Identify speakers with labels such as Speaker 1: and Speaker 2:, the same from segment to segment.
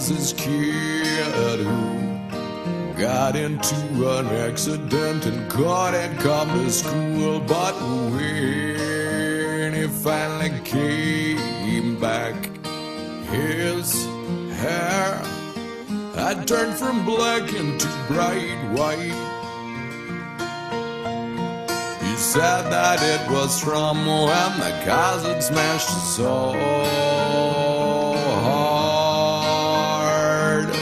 Speaker 1: this kid who got into an accident and couldn't come to school. But when he finally came back, his hair had turned from black into bright white. He said that it was from when the cars had smashed so hard.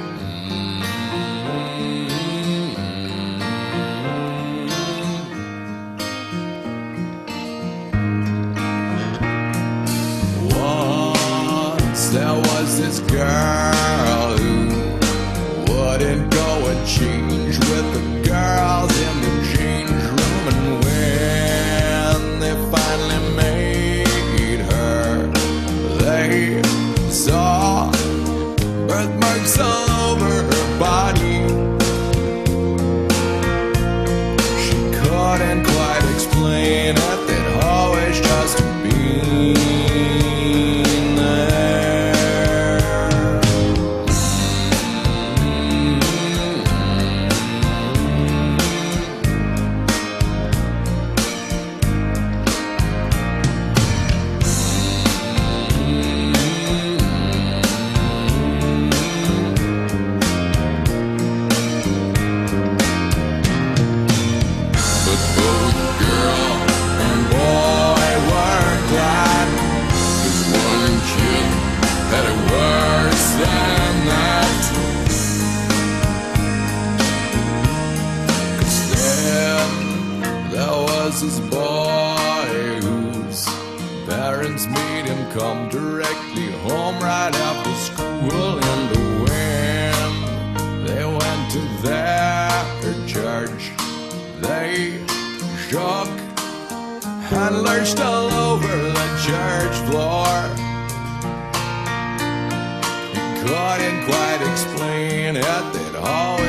Speaker 1: Once there was this girl who wouldn't go and change with the girls in the change room, and when they finally made her, they saw birthmarks all over her body. She couldn't quite explain it, they'd always just been there. But both girl and boy were glad, 'cause one kid had it worse than that. 'Cause then there was this boy whose parents made him come directly home right after school, and when they went to their church, they shook and lurched all over the church floor. He couldn't quite explain it, they'd all